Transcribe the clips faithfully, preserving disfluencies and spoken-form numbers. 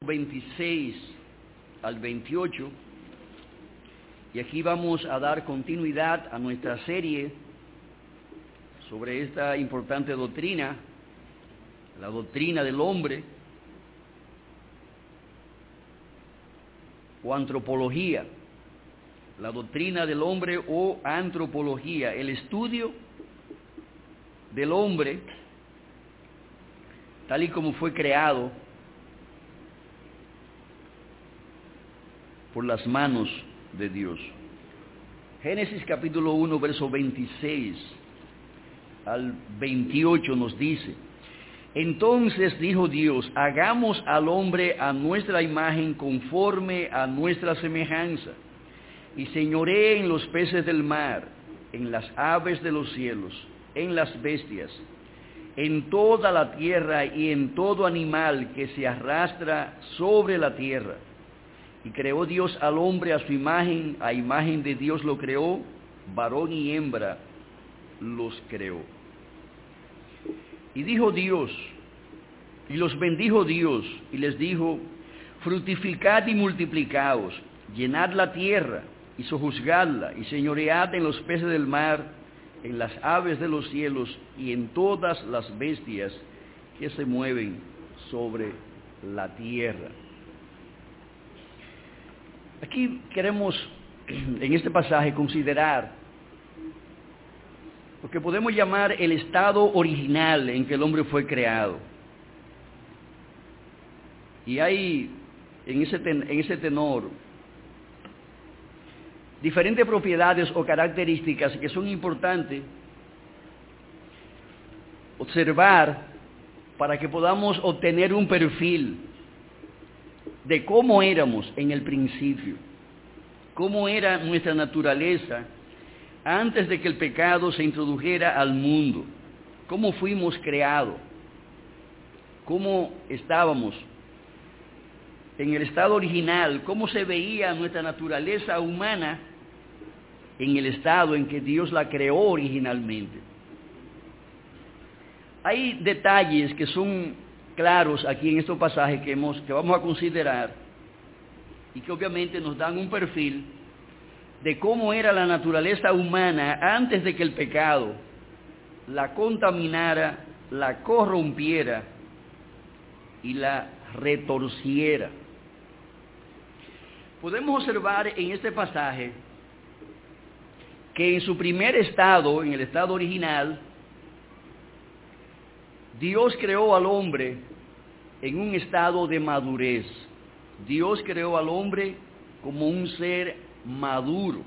veintiséis al veintiocho, y aquí vamos a dar continuidad a nuestra serie sobre esta importante doctrina, la doctrina del hombre o antropología, la doctrina del hombre o antropología, el estudio del hombre tal y como fue creado por las manos de Dios. Génesis capítulo uno, verso veintiséis al veintiocho nos dice: Entonces dijo Dios, hagamos al hombre a nuestra imagen conforme a nuestra semejanza, y señoree en los peces del mar, en las aves de los cielos, en las bestias, en toda la tierra y en todo animal que se arrastra sobre la tierra. Y creó Dios al hombre a su imagen, a imagen de Dios lo creó, varón y hembra los creó. Y dijo Dios, y los bendijo Dios, y les dijo: fructificad y multiplicaos, llenad la tierra y sojuzgadla, y señoread en los peces del mar, en las aves de los cielos, y en todas las bestias que se mueven sobre la tierra. Aquí queremos, en este pasaje, considerar lo que podemos llamar el estado original en que el hombre fue creado. Y hay, en ese, ten, en ese tenor, diferentes propiedades o características que son importantes observar para que podamos obtener un perfil de cómo éramos en el principio, cómo era nuestra naturaleza antes de que el pecado se introdujera al mundo, cómo fuimos creados, cómo estábamos en el estado original, cómo se veía nuestra naturaleza humana en el estado en que Dios la creó originalmente. Hay detalles que son claros aquí en estos pasajes que, hemos, que vamos a considerar y que obviamente nos dan un perfil de cómo era la naturaleza humana antes de que el pecado la contaminara, la corrompiera y la retorciera. Podemos observar en este pasaje que en su primer estado, en el estado original, Dios creó al hombre en un estado de madurez. Dios creó al hombre como un ser maduro.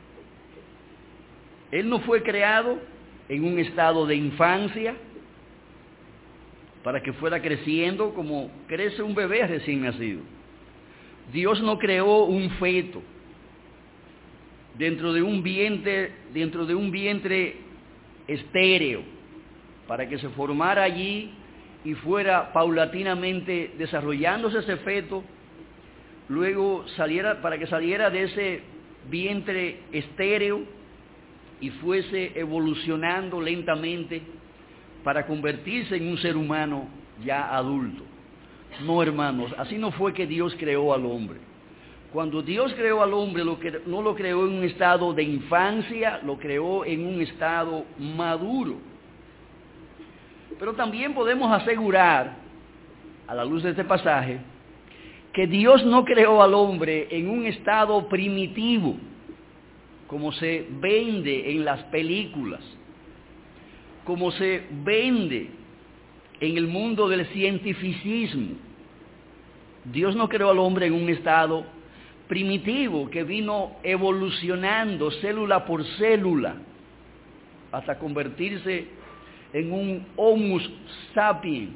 Él no fue creado en un estado de infancia para que fuera creciendo como crece un bebé recién nacido. Dios no creó un feto dentro de un vientre, dentro de un vientre estéreo, para que se formara allí y fuera paulatinamente desarrollándose ese feto, luego saliera, para que saliera de ese vientre estéreo y fuese evolucionando lentamente para convertirse en un ser humano ya adulto. No, hermanos, así no fue que Dios creó al hombre. Cuando Dios creó al hombre, lo que, no lo creó en un estado de infancia, lo creó en un estado maduro. Pero también podemos asegurar, a la luz de este pasaje, que Dios no creó al hombre en un estado primitivo, como se vende en las películas, como se vende en el mundo del cientificismo. Dios no creó al hombre en un estado primitivo que vino evolucionando célula por célula hasta convertirse en un homo sapiens,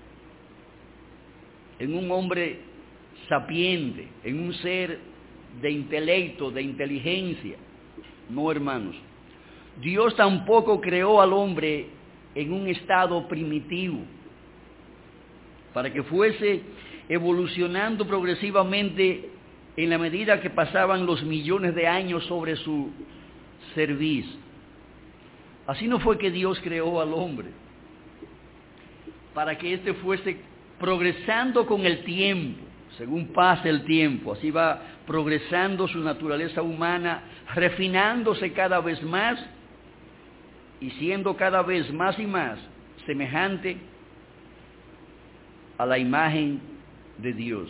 en un hombre sapiente, en un ser de intelecto, de inteligencia. No, hermanos, Dios tampoco creó al hombre en un estado primitivo para que fuese evolucionando progresivamente en la medida que pasaban los millones de años sobre su cerviz. Así no fue que Dios creó al hombre, para que éste fuese progresando con el tiempo, según pasa el tiempo, así va progresando su naturaleza humana, refinándose cada vez más y siendo cada vez más y más semejante a la imagen de Dios.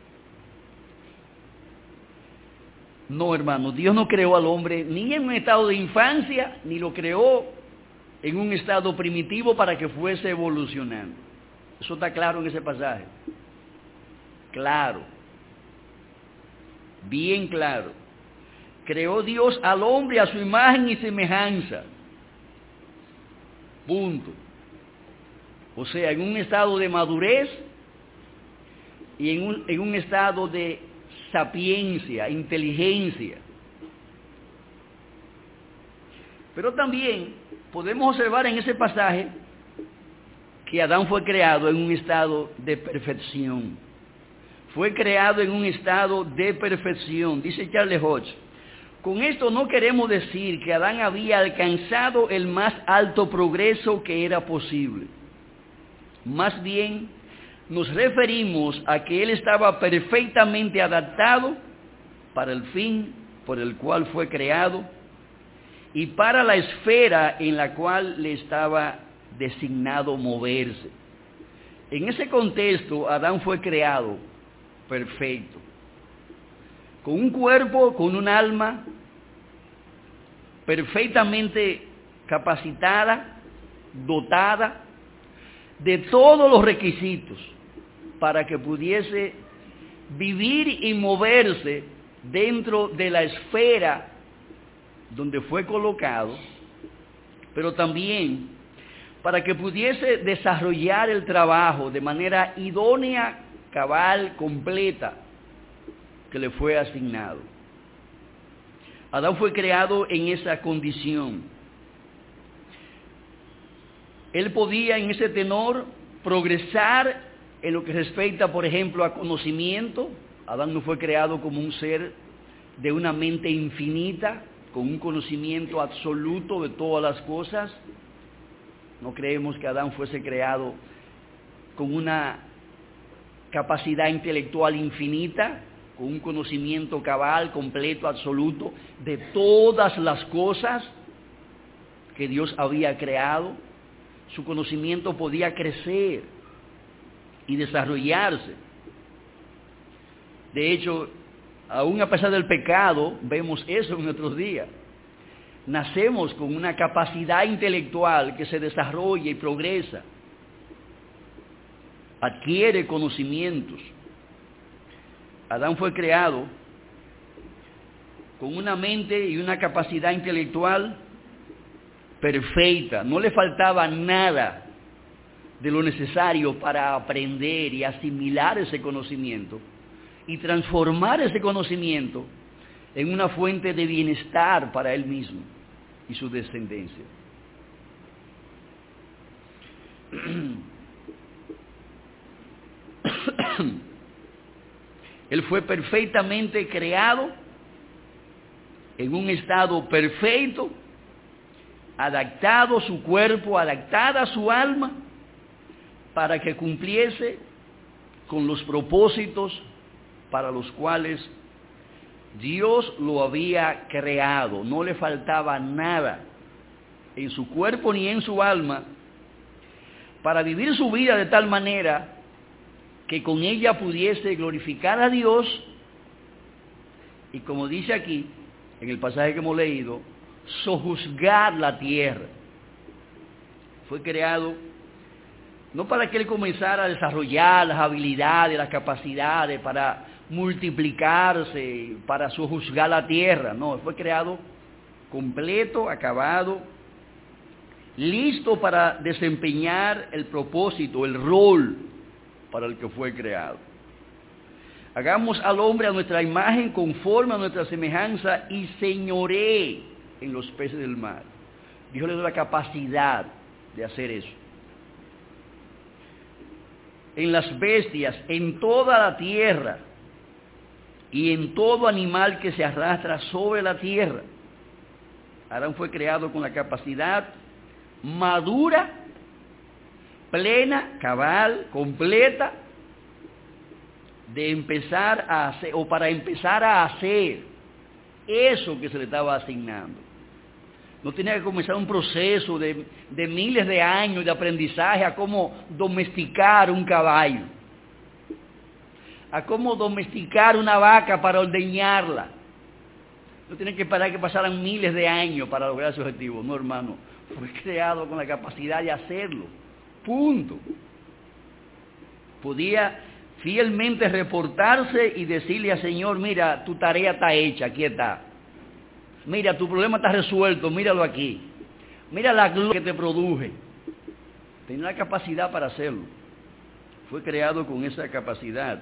No, hermano, Dios no creó al hombre ni en un estado de infancia, ni lo creó en un estado primitivo para que fuese evolucionando. Eso está claro en ese pasaje. Claro. Bien claro. Creó Dios al hombre a su imagen y semejanza. Punto. O sea, en un estado de madurez y en un, en un estado de sapiencia, inteligencia. Pero también podemos observar en ese pasaje que Adán fue creado en un estado de perfección. Fue creado en un estado de perfección. Dice Charles Hodge, con esto no queremos decir que Adán había alcanzado el más alto progreso que era posible. Más bien, nos referimos a que él estaba perfectamente adaptado para el fin por el cual fue creado y para la esfera en la cual le estaba designado moverse. En ese contexto, Adán fue creado perfecto, con un cuerpo, con un alma perfectamente capacitada, dotada de todos los requisitos para que pudiese vivir y moverse dentro de la esfera donde fue colocado, pero también para que pudiese desarrollar el trabajo de manera idónea, cabal, completa, que le fue asignado. Adán fue creado en esa condición. Él podía en ese tenor progresar en lo que respecta, por ejemplo, a conocimiento. Adán no fue creado como un ser de una mente infinita, con un conocimiento absoluto de todas las cosas. No creemos que Adán fuese creado con una capacidad intelectual infinita, con un conocimiento cabal, completo, absoluto, de todas las cosas que Dios había creado. Su conocimiento podía crecer y desarrollarse. De hecho, aún a pesar del pecado, vemos eso en nuestros días. Nacemos con una capacidad intelectual que se desarrolla y progresa, adquiere conocimientos. Adán fue creado con una mente y una capacidad intelectual perfecta, no le faltaba nada de lo necesario para aprender y asimilar ese conocimiento y transformar ese conocimiento en una fuente de bienestar para él mismo y su descendencia. Él fue perfectamente creado en un estado perfecto, adaptado su cuerpo, adaptada su alma, para que cumpliese con los propósitos para los cuales Dios lo había creado. No le faltaba nada en su cuerpo ni en su alma para vivir su vida de tal manera que con ella pudiese glorificar a Dios y, como dice aquí en el pasaje que hemos leído, sojuzgar la tierra. Fue creado no para que él comenzara a desarrollar las habilidades, las capacidades para multiplicarse, para sojuzgar la tierra. No, fue creado completo, acabado, listo para desempeñar el propósito, el rol para el que fue creado. Hagamos al hombre a nuestra imagen, conforme a nuestra semejanza, y señoree en los peces del mar. Dios le dio la capacidad de hacer eso. En las bestias, en toda la tierra y en todo animal que se arrastra sobre la tierra. Adán fue creado con la capacidad madura, plena, cabal, completa, de empezar a hacer, o para empezar a hacer eso que se le estaba asignando. No tenía que comenzar un proceso de, de miles de años de aprendizaje a cómo domesticar un caballo, a cómo domesticar una vaca para ordeñarla. No tiene que esperar que pasaran miles de años para lograr ese objetivo. No, hermano, fue creado con la capacidad de hacerlo. Punto. Podía fielmente reportarse y decirle al Señor, mira, tu tarea está hecha, aquí está. Mira, tu problema está resuelto, míralo aquí. Mira la gloria que te produje. Tenía la capacidad para hacerlo. Fue creado con esa capacidad.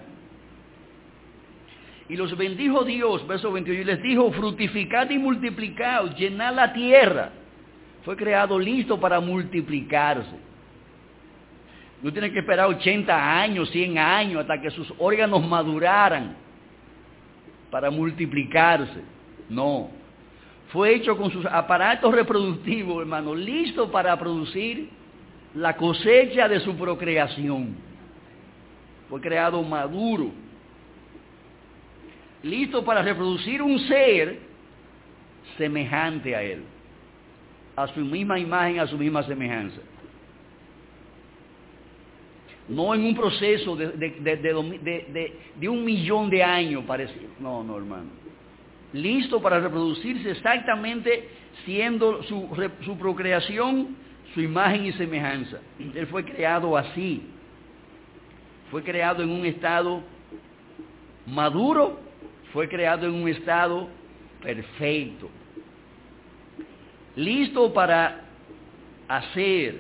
Y los bendijo Dios, verso veintiocho, y les dijo, fructificad y multiplicaos, llenad la tierra. Fue creado listo para multiplicarse. No tiene que esperar ochenta años, cien años, hasta que sus órganos maduraran para multiplicarse. No. Fue hecho con sus aparatos reproductivos, hermano, listo para producir la cosecha de su procreación. Fue creado maduro, listo para reproducir un ser semejante a él, a su misma imagen, a su misma semejanza. No en un proceso de, de, de, de, de, de un millón de años parecido. No, no, hermano. Listo para reproducirse exactamente siendo su, su procreación, su imagen y semejanza. Él fue creado así. Fue creado en un estado maduro, fue creado en un estado perfecto. Listo para hacer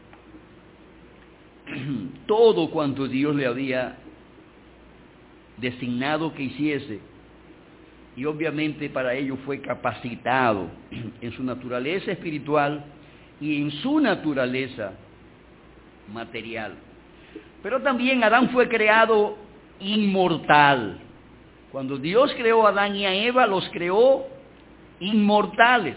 todo cuanto Dios le había designado que hiciese, y obviamente para ello fue capacitado en su naturaleza espiritual y en su naturaleza material. Pero también Adán fue creado inmortal. Cuando Dios creó a Adán y a Eva, los creó inmortales.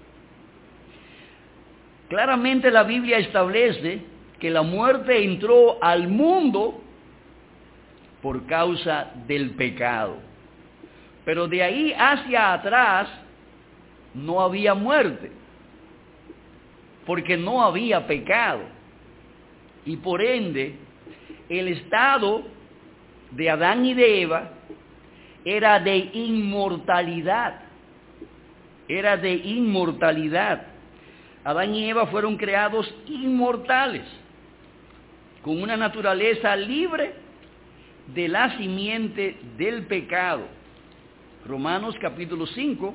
Claramente la Biblia establece que la muerte entró al mundo por causa del pecado. Pero de ahí hacia atrás no había muerte, porque no había pecado. Y por ende, el estado de Adán y de Eva era de inmortalidad. Era de inmortalidad. Adán y Eva fueron creados inmortales, con una naturaleza libre de la simiente del pecado. Romanos capítulo cinco.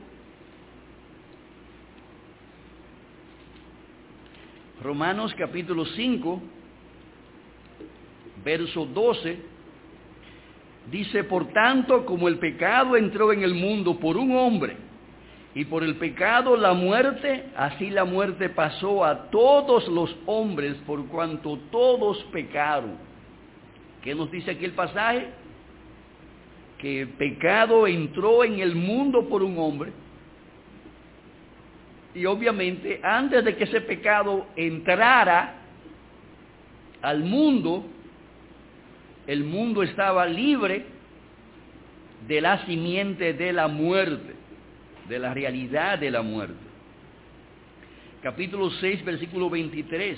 Romanos capítulo cinco, verso doce, dice, por tanto, como el pecado entró en el mundo por un hombre, y por el pecado la muerte, así la muerte pasó a todos los hombres, por cuanto todos pecaron. ¿Qué nos dice aquí el pasaje? Que el pecado entró en el mundo por un hombre, y obviamente antes de que ese pecado entrara al mundo, el mundo estaba libre de la simiente de la muerte, de la realidad de la muerte. Capítulo seis, versículo veintitrés.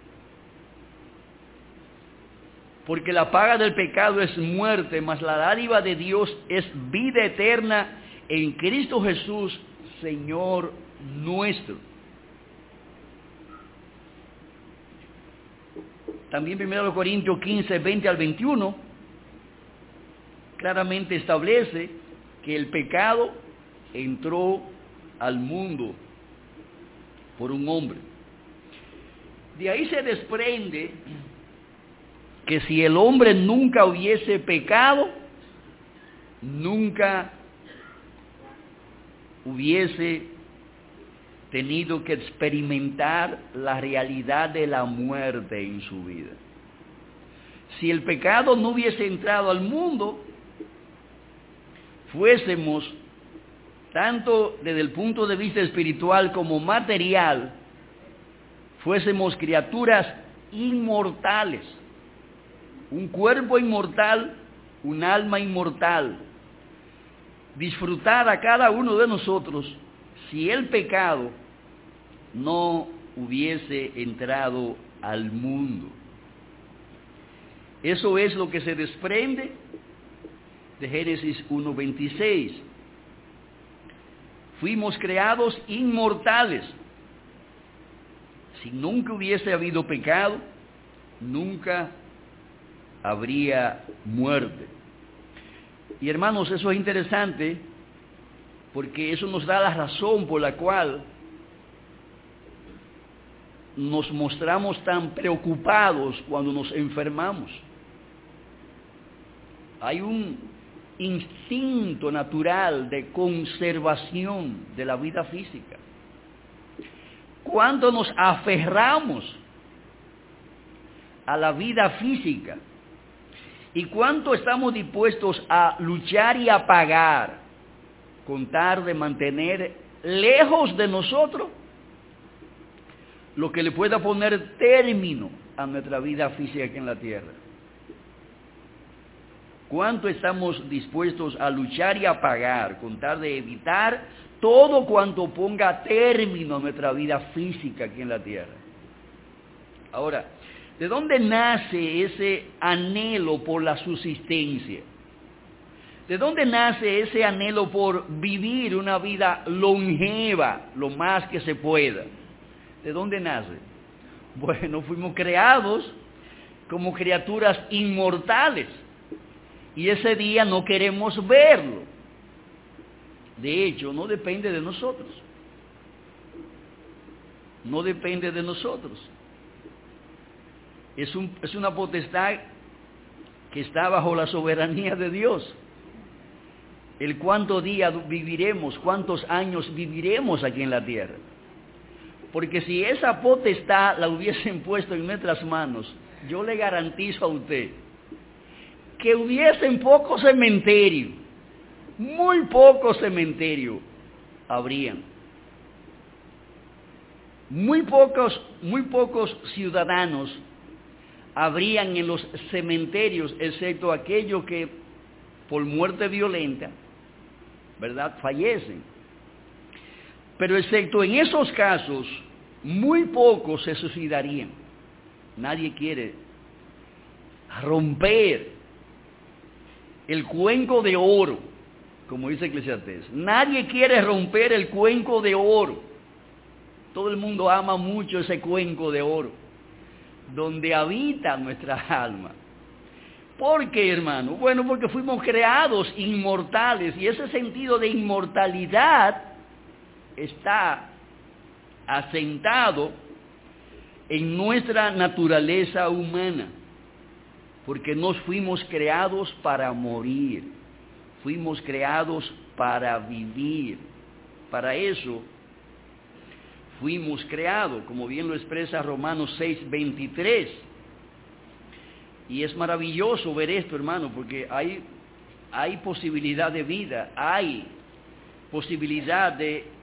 Porque la paga del pecado es muerte, mas la dádiva de Dios es vida eterna en Cristo Jesús, Señor nuestro. También primero Corintios quince, veinte al veintiuno, claramente establece que el pecado entró al mundo por un hombre. De ahí se desprende que si el hombre nunca hubiese pecado, nunca hubiese tenido que experimentar la realidad de la muerte en su vida. Si el pecado no hubiese entrado al mundo, fuésemos, tanto desde el punto de vista espiritual como material, fuésemos criaturas inmortales, un cuerpo inmortal un alma inmortal, disfrutar a cada uno de nosotros si el pecado no hubiese entrado al mundo. Eso es lo que se desprende de Génesis uno veintiséis. Fuimos creados inmortales. Si nunca hubiese habido pecado, nunca habría muerte. Y hermanos, eso es interesante porque eso nos da la razón por la cual nos mostramos tan preocupados cuando nos enfermamos. Hay un instinto natural de conservación de la vida física. Cuando nos aferramos a la vida física y cuánto estamos dispuestos a luchar y a pagar con tal de mantener lejos de nosotros lo que le pueda poner término a nuestra vida física aquí en la tierra. ¿Cuánto estamos dispuestos a luchar y a pagar con tal de evitar todo cuanto ponga término a nuestra vida física aquí en la tierra? Ahora, ¿de dónde nace ese anhelo por la subsistencia? ¿De dónde nace ese anhelo por vivir una vida longeva lo más que se pueda? ¿De dónde nace? Bueno, fuimos creados como criaturas inmortales y ese día no queremos verlo. De hecho, no depende de nosotros. No depende de nosotros. Es, un, es una potestad que está bajo la soberanía de Dios. El cuántos días viviremos, cuántos años viviremos aquí en la tierra. Porque si esa potestad la hubiesen puesto en nuestras manos, yo le garantizo a usted que hubiesen pocos cementerios, muy pocos cementerios habrían. Muy pocos, muy pocos ciudadanos habrían en los cementerios, excepto aquellos que por muerte violenta, ¿verdad?, fallecen. Pero excepto en esos casos, muy pocos se suicidarían. Nadie quiere romper el cuenco de oro, como dice Eclesiastés. Nadie quiere romper el cuenco de oro. Todo el mundo ama mucho ese cuenco de oro, donde habita nuestra alma. ¿Por qué, hermano? Bueno, porque fuimos creados inmortales y ese sentido de inmortalidad está asentado en nuestra naturaleza humana, porque nos fuimos creados para morir, fuimos creados para vivir. Para eso fuimos creados, como bien lo expresa Romanos seis veintitrés. Y es maravilloso ver esto, hermano, porque hay, hay posibilidad de vida, hay posibilidad de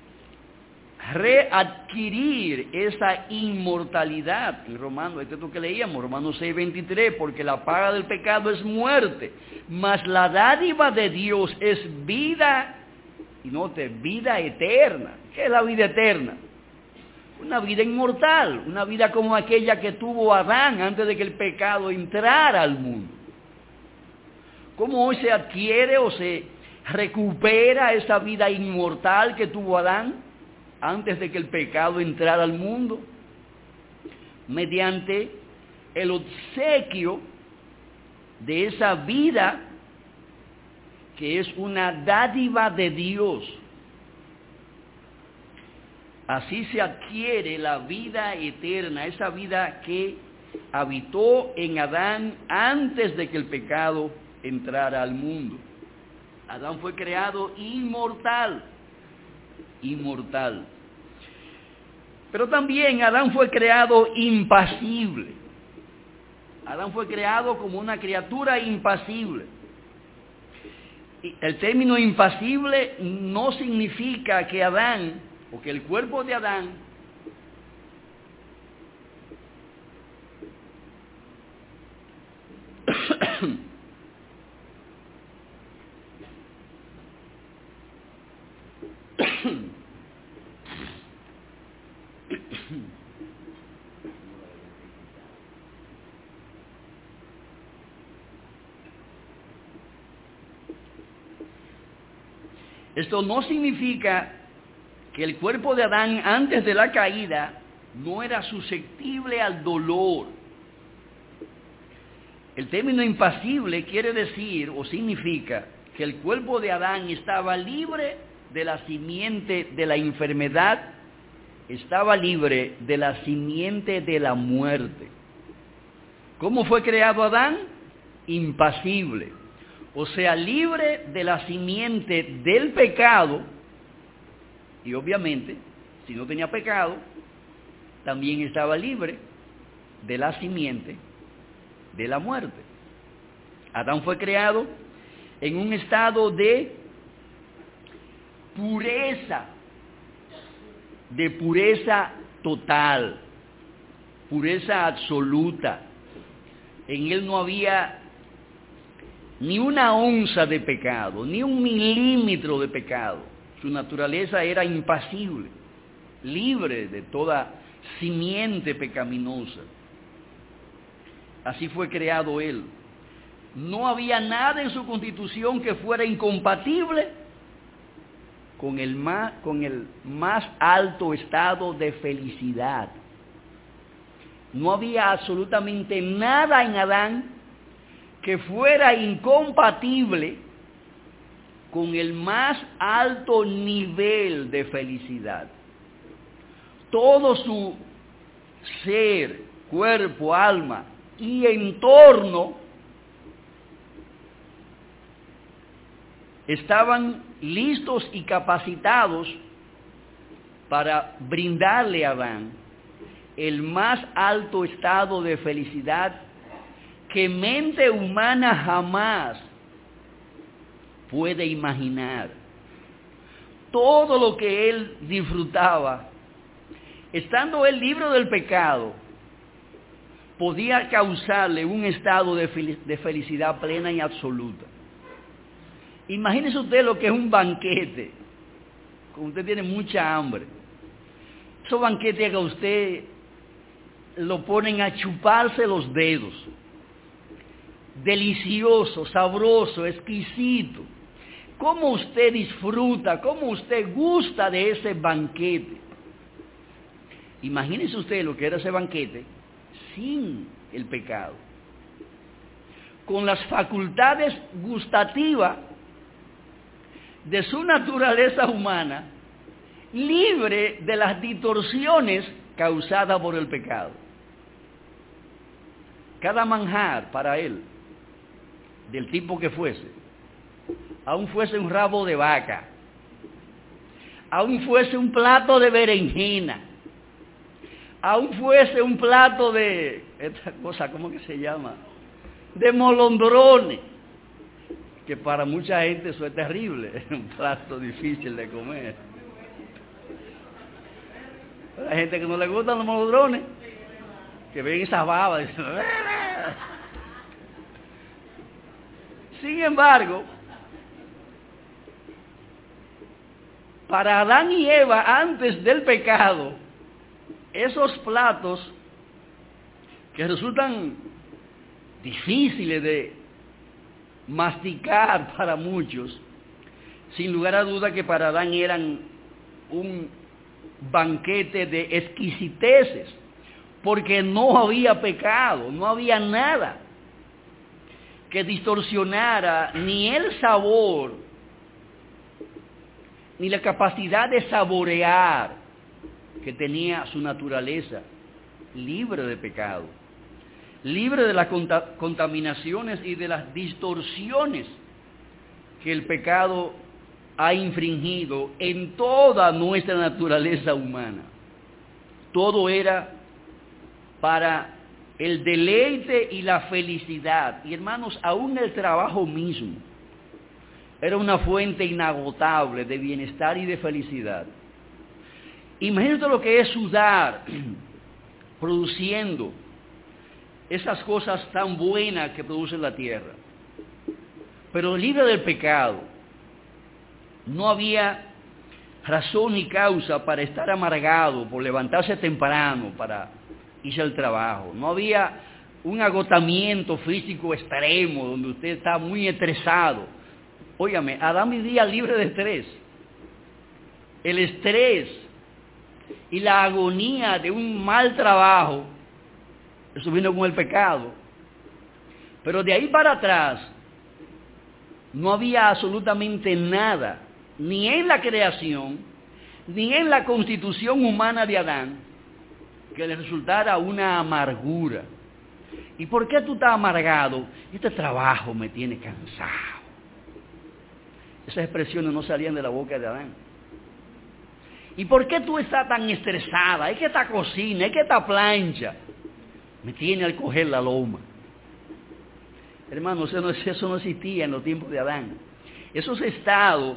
readquirir esa inmortalidad. En Romanos, esto es lo que leíamos, Romanos seis veintitrés, porque la paga del pecado es muerte, mas la dádiva de Dios es vida, y note, vida eterna. ¿Qué es la vida eterna? Una vida inmortal, una vida como aquella que tuvo Adán antes de que el pecado entrara al mundo. ¿Cómo hoy se adquiere o se recupera esa vida inmortal que tuvo Adán antes de que el pecado entrara al mundo? Mediante el obsequio de esa vida que es una dádiva de Dios. Así se adquiere la vida eterna, esa vida que habitó en Adán antes de que el pecado entrara al mundo. Adán fue creado inmortal, inmortal. Pero también Adán fue creado impasible. Adán fue creado como una criatura impasible. Y el término impasible no significa que Adán, o que el cuerpo de Adán Esto no significa que el cuerpo de Adán antes de la caída no era susceptible al dolor. El término impasible quiere decir o significa que el cuerpo de Adán estaba libre de la simiente de la enfermedad, estaba libre de la simiente de la muerte. ¿Cómo fue creado Adán? Impasible. O sea, libre de la simiente del pecado, y obviamente, si no tenía pecado, también estaba libre de la simiente de la muerte. Adán fue creado en un estado de pureza, de pureza total, pureza absoluta. En él no había ni una onza de pecado, ni un milímetro de pecado. Su naturaleza era impasible, libre de toda simiente pecaminosa. Así fue creado él. No había nada en su constitución que fuera incompatible con el más, con el más alto estado de felicidad. No había absolutamente nada en Adán que fuera incompatible con el más alto nivel de felicidad. Todo su ser, cuerpo, alma y entorno estaban listos y capacitados para brindarle a Adán el más alto estado de felicidad que mente humana jamás puede imaginar. Todo lo que él disfrutaba, estando él libre del pecado, podía causarle un estado de felicidad plena y absoluta. Imagínese usted lo que es un banquete, cuando usted tiene mucha hambre. Esos banquetes que a usted lo ponen a chuparse los dedos. Delicioso, sabroso, exquisito. ¿Cómo usted disfruta, cómo usted gusta de ese banquete? Imagínese usted lo que era ese banquete sin el pecado. Con las facultades gustativas de su naturaleza humana, libre de las distorsiones causadas por el pecado. Cada manjar para él, del tipo que fuese, aun fuese un rabo de vaca, aun fuese un plato de berenjena, aun fuese un plato de, esta cosa, ¿cómo que se llama? De molondrones, que para mucha gente eso es terrible, es un plato difícil de comer. Hay gente que no le gustan los molondrones, que ven esa baba y dicen, sin embargo, para Adán y Eva antes del pecado, esos platos que resultan difíciles de masticar para muchos, sin lugar a duda que para Adán eran un banquete de exquisiteces, porque no había pecado, no había nada que distorsionara ni el sabor, ni la capacidad de saborear que tenía su naturaleza, libre de pecado, libre de las conta- contaminaciones y de las distorsiones que el pecado ha infringido en toda nuestra naturaleza humana. Todo era para el deleite y la felicidad. Y hermanos, aún el trabajo mismo era una fuente inagotable de bienestar y de felicidad. Imagínate lo que es sudar, produciendo esas cosas tan buenas que produce la tierra. Pero libre del pecado, no había razón ni causa para estar amargado, por levantarse temprano, para irse al trabajo. No había un agotamiento físico extremo, donde usted está muy estresado. Óigame, Adán vivía libre de estrés. El estrés y la agonía de un mal trabajo, eso vino con el pecado. Pero de ahí para atrás, no había absolutamente nada, ni en la creación, ni en la constitución humana de Adán, que le resultara una amargura. ¿Y por qué tú estás amargado? Este trabajo me tiene cansado. Esas expresiones no salían de la boca de Adán. ¿Y por qué tú estás tan estresada? Es que esta cocina, es que esta plancha me tiene al coger la loma. Hermanos, eso no, eso no existía en los tiempos de Adán. Esos estados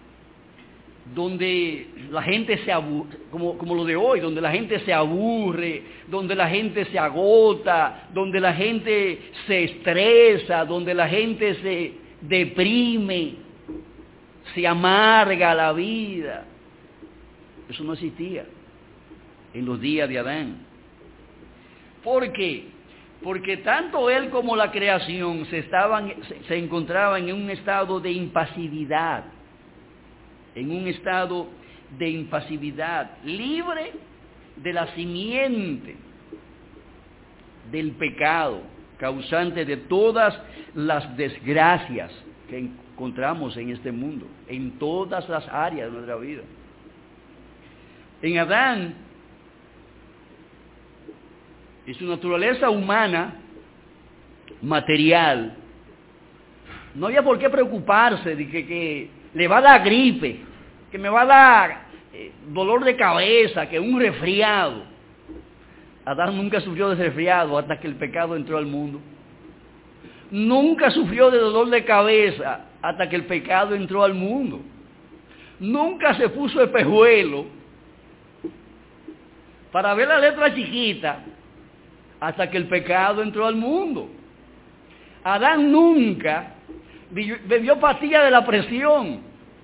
donde la gente se aburre, como, como lo de hoy, donde la gente se aburre, donde la gente se agota, donde la gente se estresa, donde la gente se deprime, se amarga la vida. Eso no existía en los días de Adán. ¿Por qué? Porque tanto él como la creación se, estaban, se, se encontraban en un estado de impasividad, en un estado de impasividad, libre de la simiente del pecado, causante de todas las desgracias que encontramos en este mundo, en todas las áreas de nuestra vida. En Adán, y su naturaleza humana, material, no había por qué preocuparse de que, que le va a dar gripe, que me va a dar eh, dolor de cabeza, que un resfriado. Adán nunca sufrió de resfriado hasta que el pecado entró al mundo. Nunca sufrió de dolor de cabeza hasta que el pecado entró al mundo. Nunca se puso espejuelo para ver la letra chiquita hasta que el pecado entró al mundo. Adán nunca bebió pastillas de la presión.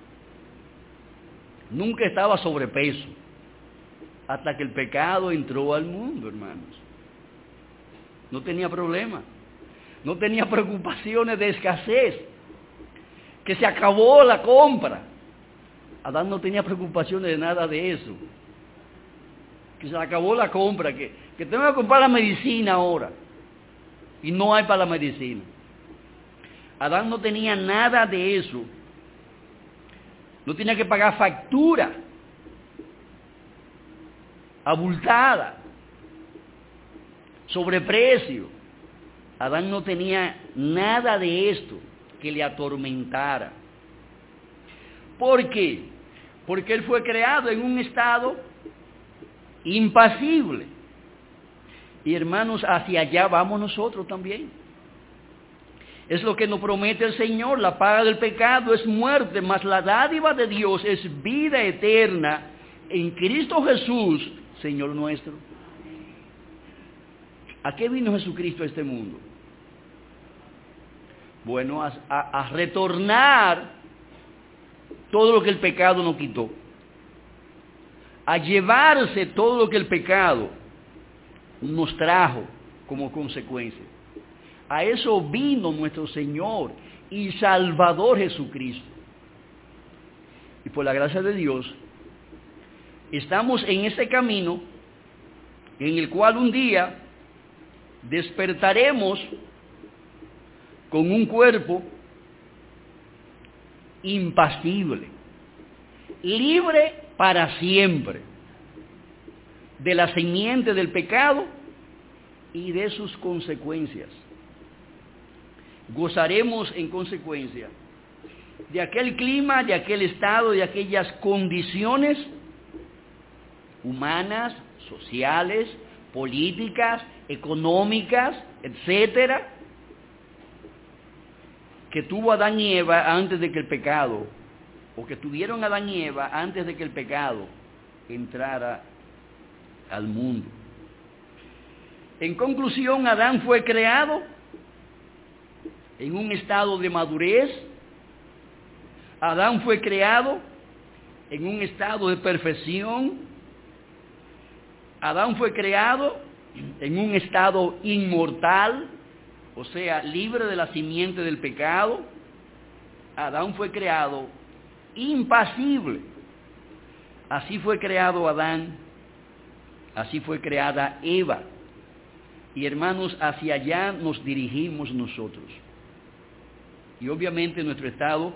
Nunca estaba sobrepeso hasta que el pecado entró al mundo, hermanos. No tenía problema. No tenía preocupaciones de escasez. Que se acabó la compra. Adán no tenía preocupaciones de nada de eso. Que se acabó la compra, que, que tengo que comprar la medicina ahora. Y no hay para la medicina. Adán no tenía nada de eso. No tenía que pagar factura abultada, sobreprecio. Adán no tenía nada de esto que le atormentara. ¿Por qué? Porque él fue creado en un estado impasible. Y hermanos, hacia allá vamos nosotros también. Es lo que nos promete el Señor. La paga del pecado es muerte, mas la dádiva de Dios es vida eterna en Cristo Jesús, Señor nuestro. ¿A qué vino Jesucristo a este mundo? Bueno, a, a, a retornar todo lo que el pecado nos quitó. A llevarse todo lo que el pecado nos trajo como consecuencia. A eso vino nuestro Señor y Salvador Jesucristo. Y por la gracia de Dios, estamos en ese camino en el cual un día despertaremos con un cuerpo impasible, libre para siempre de la simiente del pecado y de sus consecuencias. Gozaremos en consecuencia de aquel clima, de aquel estado, de aquellas condiciones humanas, sociales, políticas, económicas, etcétera, que tuvo Adán y Eva antes de que el pecado, o que tuvieron Adán y Eva antes de que el pecado entrara al mundo. En conclusión, Adán fue creado en un estado de madurez. Adán fue creado en un estado de perfección. Adán fue creado en un estado inmortal, o sea, libre de la simiente del pecado. Adán fue creado impasible. Así fue creado Adán, así fue creada Eva. Y hermanos, hacia allá nos dirigimos nosotros. Y obviamente nuestro estado,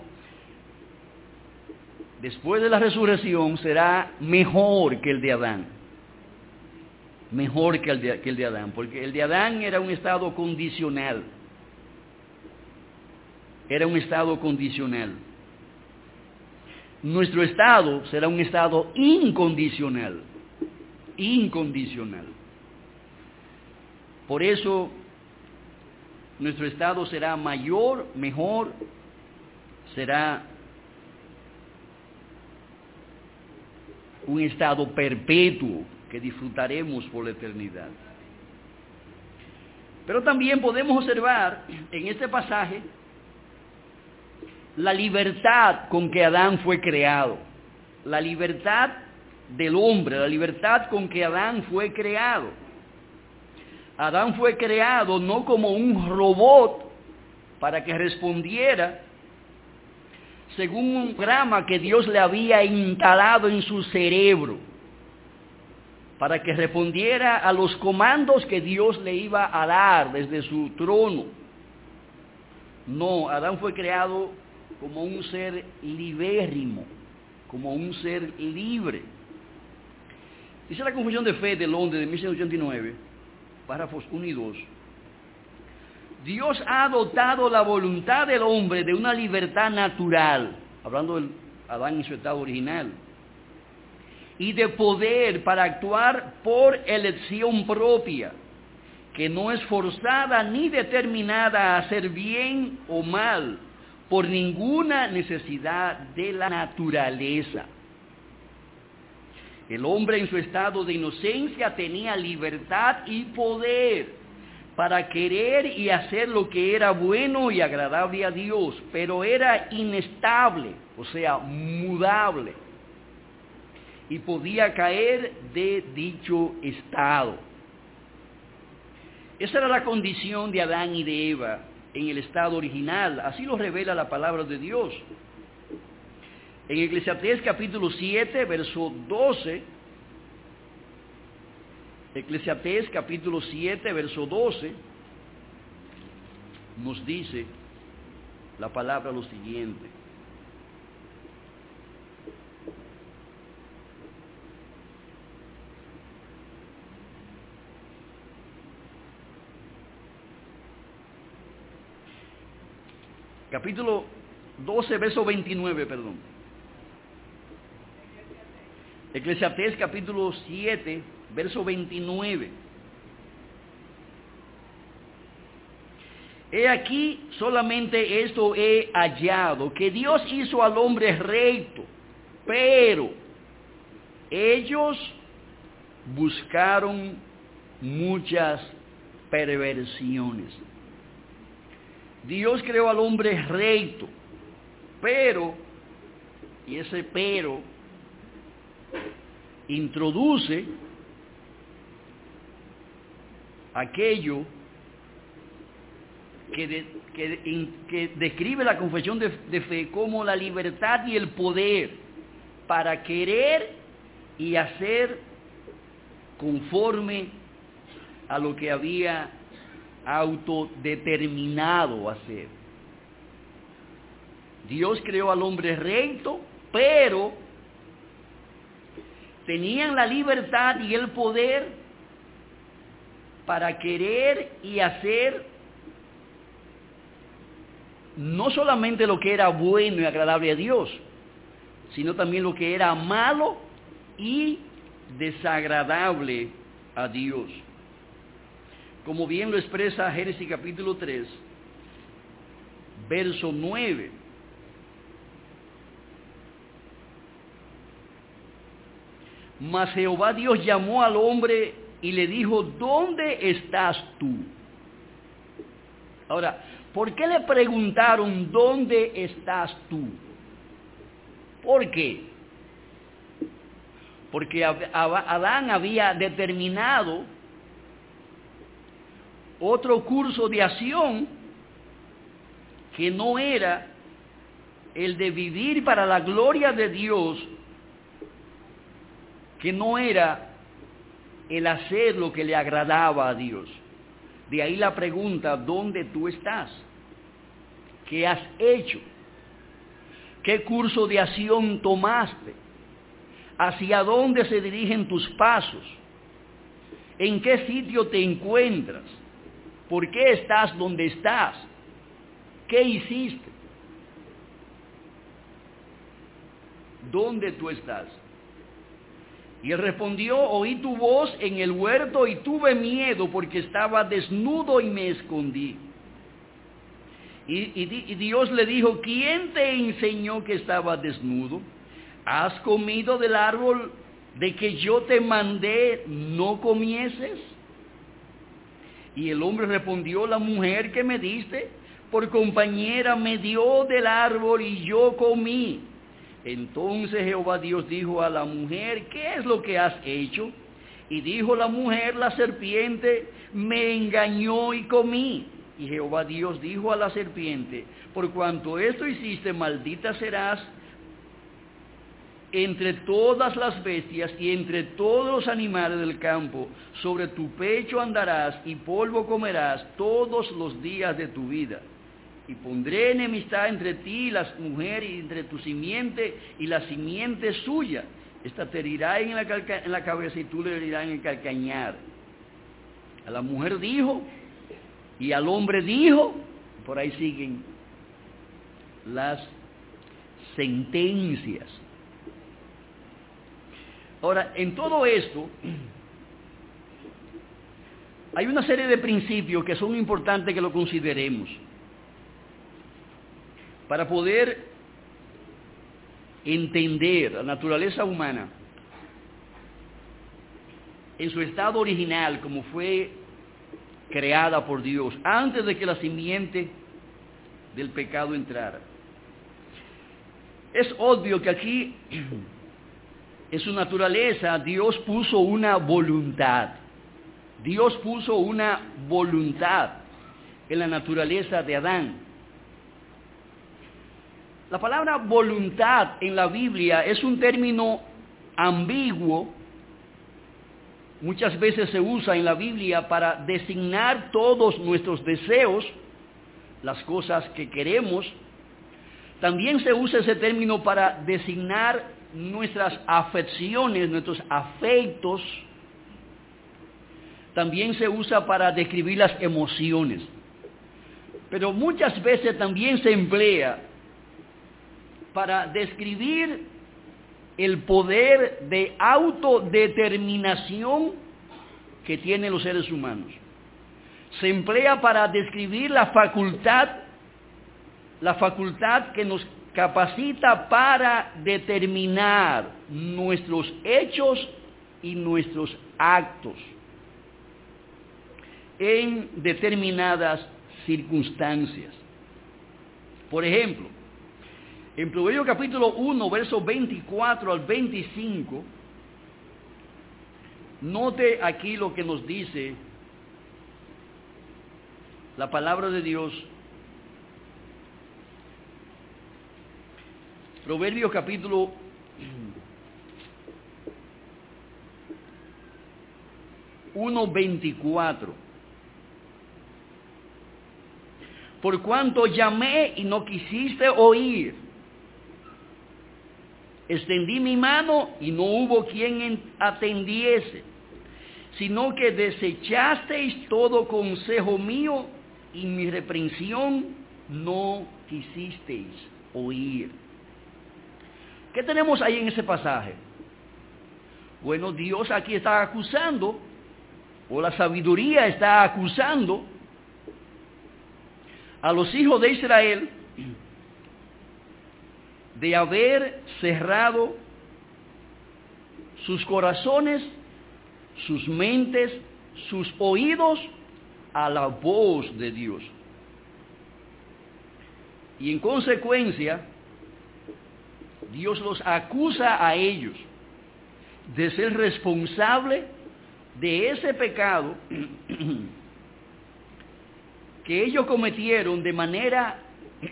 después de la resurrección, será mejor que el de Adán. Mejor que el de, que el de Adán, porque el de Adán era un estado condicional. Era un estado condicional. Nuestro estado será un estado incondicional. Incondicional. Por eso, nuestro estado será mayor, mejor, será un estado perpetuo que disfrutaremos por la eternidad. Pero también podemos observar en este pasaje la libertad con que Adán fue creado, la libertad del hombre, la libertad con que Adán fue creado. Adán fue creado no como un robot para que respondiera según un programa que Dios le había instalado en su cerebro, para que respondiera a los comandos que Dios le iba a dar desde su trono. No, Adán fue creado como un ser libérrimo, como un ser libre. Dice la Confesión de Fe de Londres de mil setecientos ochenta y nueve, párrafos uno y dos. Dios ha dotado la voluntad del hombre de una libertad natural, hablando de Adán en su estado original, y de poder para actuar por elección propia, que no es forzada ni determinada a hacer bien o mal por ninguna necesidad de la naturaleza. El hombre en su estado de inocencia tenía libertad y poder para querer y hacer lo que era bueno y agradable a Dios, pero era inestable, o sea, mudable, y podía caer de dicho estado. Esa era la condición de Adán y de Eva en el estado original, así lo revela la palabra de Dios. En Eclesiastés capítulo siete, verso doce, Eclesiastés capítulo siete, verso doce, nos dice la palabra lo siguiente. Capítulo doce, verso veintinueve, perdón. Eclesiastés capítulo siete, verso veintinueve. He aquí solamente esto he hallado, que Dios hizo al hombre recto, pero ellos buscaron muchas perversiones. Dios creó al hombre recto, pero, y ese pero introduce aquello que, de, que, in, que describe la confesión de, de fe como la libertad y el poder para querer y hacer conforme a lo que había autodeterminado hacer. Dios creó al hombre recto, pero tenían la libertad y el poder para querer y hacer no solamente lo que era bueno y agradable a Dios, sino también lo que era malo y desagradable a Dios. Como bien lo expresa Génesis capítulo tres, verso nueve. Mas Jehová Dios llamó al hombre y le dijo, ¿dónde estás tú? Ahora, ¿por qué le preguntaron, ¿dónde estás tú? ¿Por qué? porque Adán había determinado otro curso de acción que no era el de vivir para la gloria de Dios, que no era el hacer lo que le agradaba a Dios. De ahí la pregunta, ¿dónde tú estás? ¿Qué has hecho? ¿Qué curso de acción tomaste? ¿Hacia dónde se dirigen tus pasos? ¿En qué sitio te encuentras? ¿Por qué estás donde estás? ¿Qué hiciste? ¿Dónde tú estás? Y él respondió, oí tu voz en el huerto y tuve miedo porque estaba desnudo y me escondí. Y, y, y Dios le dijo, ¿quién te enseñó que estaba desnudo? ¿Has comido del árbol de que yo te mandé no comieses? Y el hombre respondió, la mujer que me diste por compañera me dio del árbol y yo comí. Entonces Jehová Dios dijo a la mujer, ¿qué es lo que has hecho? Y dijo la mujer, la serpiente me engañó y comí. Y Jehová Dios dijo a la serpiente, por cuanto esto hiciste, maldita serás entre todas las bestias y entre todos los animales del campo, sobre tu pecho andarás y polvo comerás todos los días de tu vida. Y pondré enemistad entre ti y las mujeres, y entre tu simiente y la simiente suya. Esta te herirá en la, calca, en la cabeza y tú le herirás en el calcañar. A la mujer dijo, y al hombre dijo, por ahí siguen las sentencias. Ahora, en todo esto, hay una serie de principios que son importantes que lo consideremos para poder entender la naturaleza humana en su estado original, como fue creada por Dios, antes de que la simiente del pecado entrara. Es obvio que aquí, en su naturaleza, Dios puso una voluntad. Dios puso una voluntad en la naturaleza de Adán. La palabra voluntad en la Biblia es un término ambiguo. Muchas veces se usa en la Biblia para designar todos nuestros deseos, las cosas que queremos. También se usa ese término para designar nuestras afecciones, nuestros afectos. También se usa para describir las emociones. Pero muchas veces también se emplea para describir el poder de autodeterminación que tienen los seres humanos. Se emplea para describir la facultad, la facultad que nos capacita para determinar nuestros hechos y nuestros actos en determinadas circunstancias. Por ejemplo, en Proverbios capítulo uno, versos veinticuatro al veinticinco, note aquí lo que nos dice la palabra de Dios. Proverbios capítulo uno, veinticuatro. Por cuanto llamé y no quisiste oír, extendí mi mano y no hubo quien atendiese, sino que desechasteis todo consejo mío y mi reprensión no quisisteis oír. ¿Qué tenemos ahí en ese pasaje? Bueno, Dios aquí está acusando, o la sabiduría está acusando a los hijos de Israel de haber cerrado sus corazones, sus mentes, sus oídos a la voz de Dios. Y en consecuencia, Dios los acusa a ellos de ser responsable de ese pecado que ellos cometieron de manera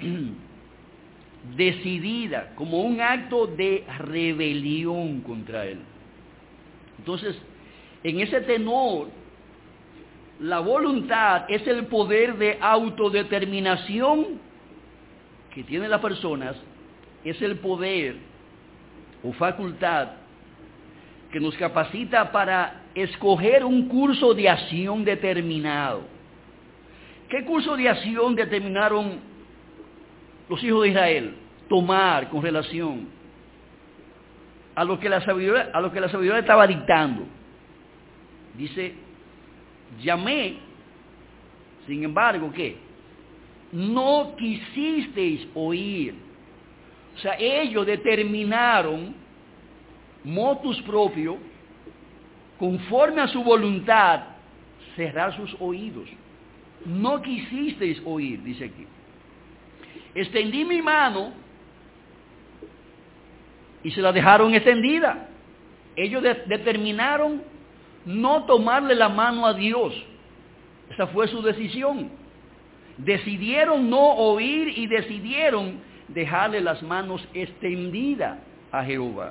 decidida, como un acto de rebelión contra él. Entonces, en ese tenor, la voluntad es el poder de autodeterminación que tienen las personas, es el poder o facultad que nos capacita para escoger un curso de acción determinado. ¿Qué curso de acción determinaron los hijos de Israel tomar con relación a lo que la sabiduría, a lo que la sabiduría estaba dictando? Dice, llamé, sin embargo, ¿qué? No quisisteis oír. O sea, ellos determinaron motus propio, conforme a su voluntad, cerrar sus oídos. No quisisteis oír, dice aquí. Extendí mi mano y se la dejaron extendida. Ellos de- determinaron no tomarle la mano a Dios. Esa fue su decisión. Decidieron no oír y decidieron dejarle las manos extendidas a Jehová.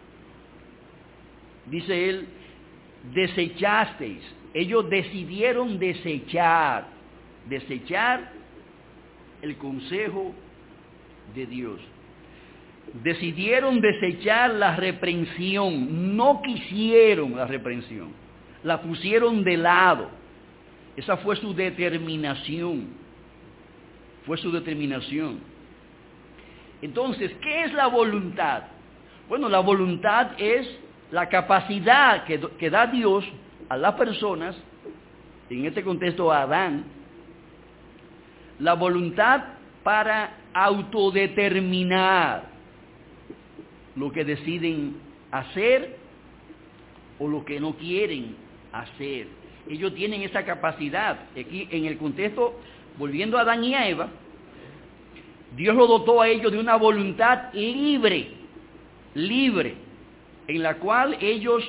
Dice él, desechasteis. Ellos decidieron desechar, desechar el consejo de Dios. Decidieron desechar la reprensión, no quisieron la reprensión, la pusieron de lado. Esa fue su determinación, fue su determinación. Entonces, ¿qué es la voluntad? Bueno, la voluntad es la capacidad que, que da Dios a las personas, en este contexto a Adán, la voluntad para autodeterminar lo que deciden hacer o lo que no quieren hacer. Ellos tienen esa capacidad. Aquí en el contexto, volviendo a Adán y a Eva, Dios lo dotó a ellos de una voluntad libre, libre, en la cual ellos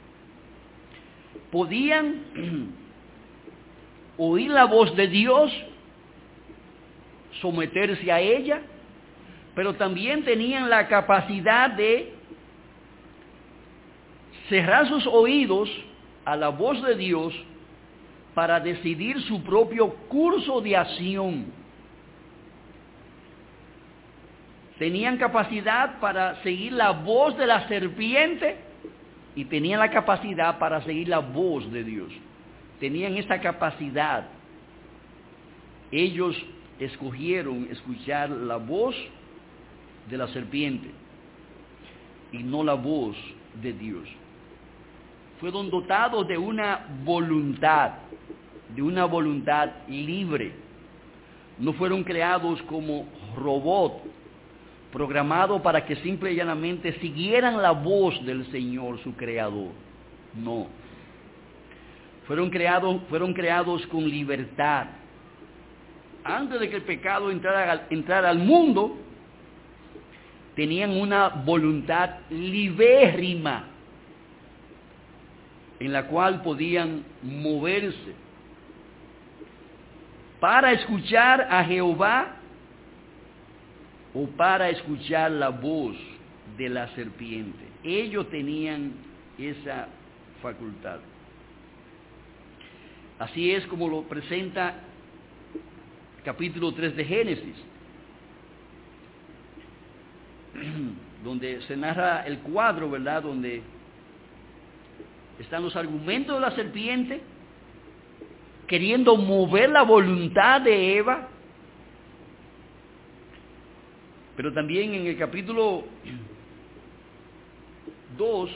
podían oír la voz de Dios, someterse a ella, pero también tenían la capacidad de cerrar sus oídos a la voz de Dios para decidir su propio curso de acción. Tenían capacidad para seguir la voz de la serpiente y tenían la capacidad para seguir la voz de Dios. Tenían esa capacidad. Ellos escogieron escuchar la voz de la serpiente y no la voz de Dios. Fueron dotados de una voluntad, de una voluntad libre. No fueron creados como robots, programados para que simple y llanamente siguieran la voz del Señor, su Creador. No. Fueron creados, fueron creados con libertad. Antes de que el pecado entrara, entrara al mundo, tenían una voluntad libérrima, en la cual podían moverse para escuchar a Jehová o para escuchar la voz de la serpiente. Ellos tenían esa facultad. Así es como lo presenta capítulo tres de Génesis, donde se narra el cuadro, ¿verdad?, donde están los argumentos de la serpiente queriendo mover la voluntad de Eva, pero también en el capítulo dos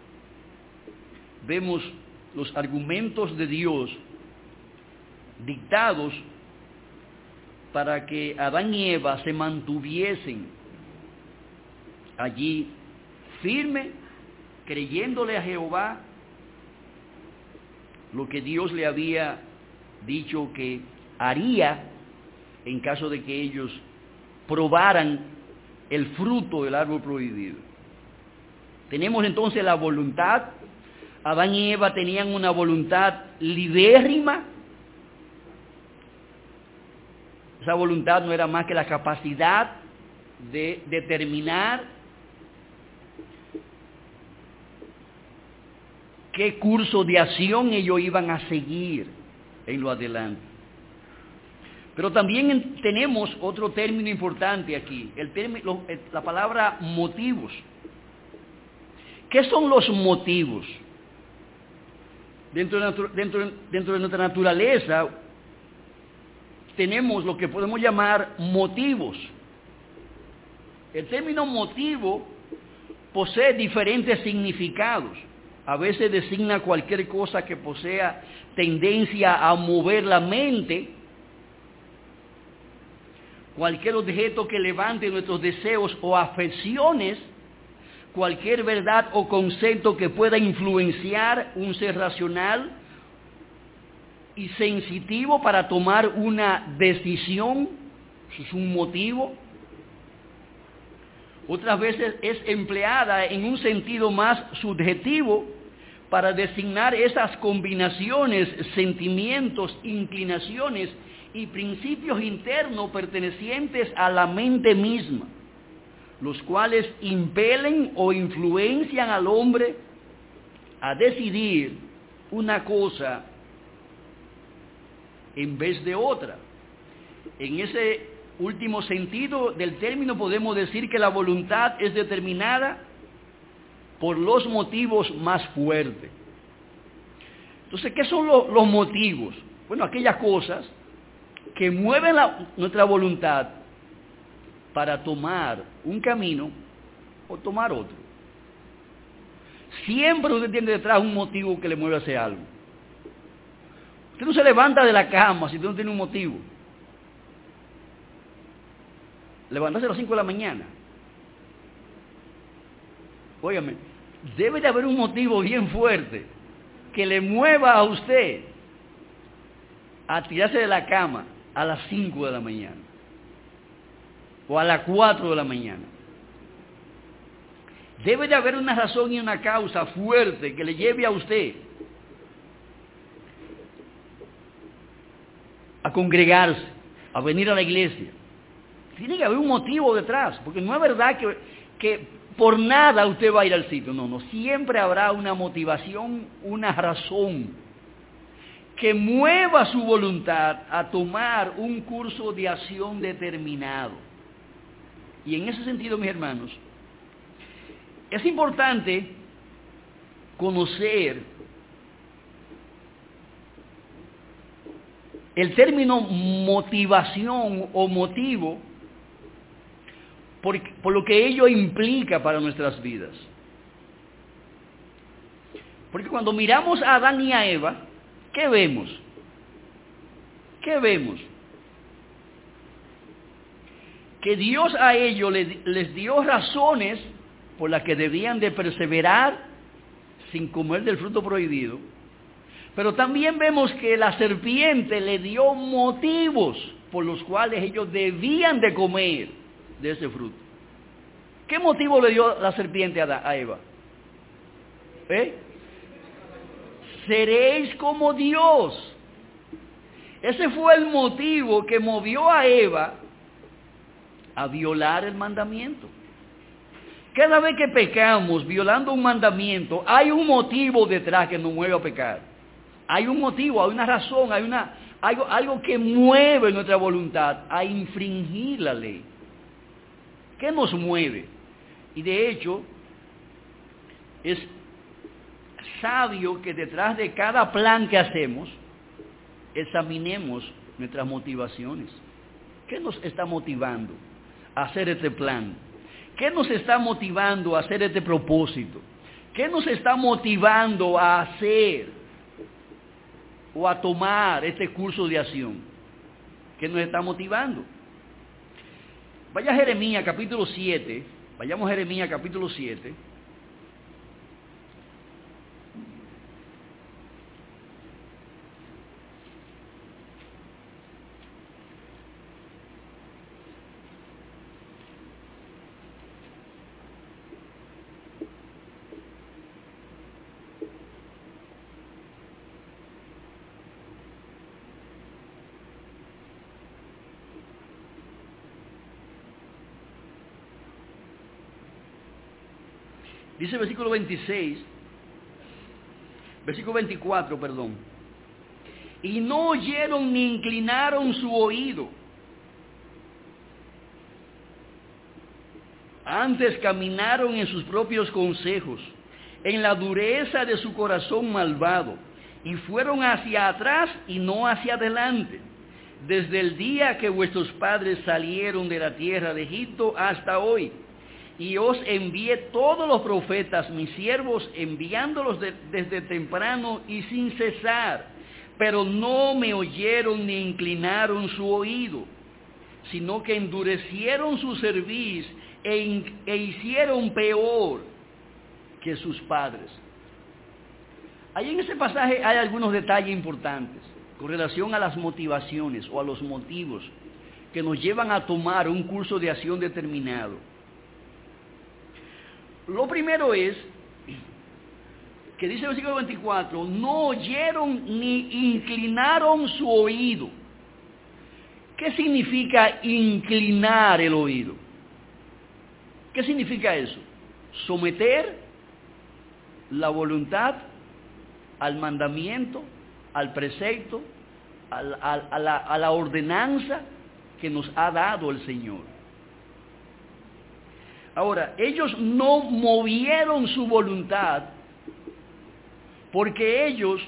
vemos los argumentos de Dios dictados para que Adán y Eva se mantuviesen allí firme, creyéndole a Jehová lo que Dios le había dicho que haría en caso de que ellos probaran el fruto del árbol prohibido. Tenemos entonces la voluntad. Adán y Eva tenían una voluntad libérrima. Esa voluntad no era más que la capacidad de determinar qué curso de acción ellos iban a seguir en lo adelante. Pero también tenemos otro término importante aquí, el término, la palabra motivos. ¿Qué son los motivos? Dentro de, dentro, dentro de nuestra naturaleza tenemos lo que podemos llamar motivos. El término motivo posee diferentes significados. A veces designa cualquier cosa que posea tendencia a mover la mente, cualquier objeto que levante nuestros deseos o afecciones, cualquier verdad o concepto que pueda influenciar un ser racional y sensitivo para tomar una decisión. Eso es un motivo. Otras veces es empleada en un sentido más subjetivo para designar esas combinaciones, sentimientos, inclinaciones y principios internos pertenecientes a la mente misma, los cuales impelen o influencian al hombre a decidir una cosa en vez de otra. En ese último sentido del término podemos decir que la voluntad es determinada por los motivos más fuertes. Entonces, ¿qué son los, los motivos? Bueno, aquellas cosas que mueven la, nuestra voluntad para tomar un camino o tomar otro. Siempre usted tiene detrás un motivo que le mueve a hacer algo. Usted no se levanta de la cama si usted no tiene un motivo. Levantarse a las cinco de la mañana. Óigame, debe de haber un motivo bien fuerte que le mueva a usted a tirarse de la cama a las cinco de la mañana o a las cuatro de la mañana. Debe de haber una razón y una causa fuerte que le lleve a usted a congregarse, a venir a la iglesia. Tiene que haber un motivo detrás, porque no es verdad que, que por nada usted va a ir al sitio. No, no, siempre habrá una motivación, una razón que mueva su voluntad a tomar un curso de acción determinado. Y en ese sentido, mis hermanos, es importante conocer el término motivación o motivo por, por lo que ello implica para nuestras vidas. Porque cuando miramos a Adán y a Eva, ¿qué vemos? ¿Qué vemos? Que Dios a ellos les, les dio razones por las que debían de perseverar sin comer del fruto prohibido. Pero también vemos que la serpiente le dio motivos por los cuales ellos debían de comer de ese fruto. ¿Qué motivo le dio la serpiente a, a Eva? ¿Eh? Seréis como Dios. Ese fue el motivo que movió a Eva a violar el mandamiento. Cada vez que pecamos violando un mandamiento, hay un motivo detrás que nos mueve a pecar. Hay un motivo, hay una razón, hay una, algo, algo que mueve nuestra voluntad a infringir la ley. ¿Qué nos mueve? Y de hecho, es sabio que detrás de cada plan que hacemos, examinemos nuestras motivaciones. ¿Qué nos está motivando a hacer este plan? ¿Qué nos está motivando a hacer este propósito? ¿Qué nos está motivando a hacer o a tomar este curso de acción? ¿Qué nos está motivando? Vaya a Jeremías capítulo siete, vayamos a Jeremías capítulo siete. Dice el versículo veintiséis, versículo veinticuatro, perdón. Y no oyeron ni inclinaron su oído. Antes caminaron en sus propios consejos, en la dureza de su corazón malvado, y fueron hacia atrás y no hacia adelante, desde el día que vuestros padres salieron de la tierra de Egipto hasta hoy. Y os envié todos los profetas, mis siervos, enviándolos de, desde temprano y sin cesar, pero no me oyeron ni inclinaron su oído, sino que endurecieron su cerviz e, e hicieron peor que sus padres. Ahí en ese pasaje hay algunos detalles importantes con relación a las motivaciones o a los motivos que nos llevan a tomar un curso de acción determinado. Lo primero es que dice el versículo veinticuatro, no oyeron ni inclinaron su oído. ¿Qué significa inclinar el oído? ¿Qué significa eso? Someter la voluntad al mandamiento, al precepto, al, al, a, la, a la ordenanza que nos ha dado el Señor. Ahora, ellos no movieron su voluntad porque ellos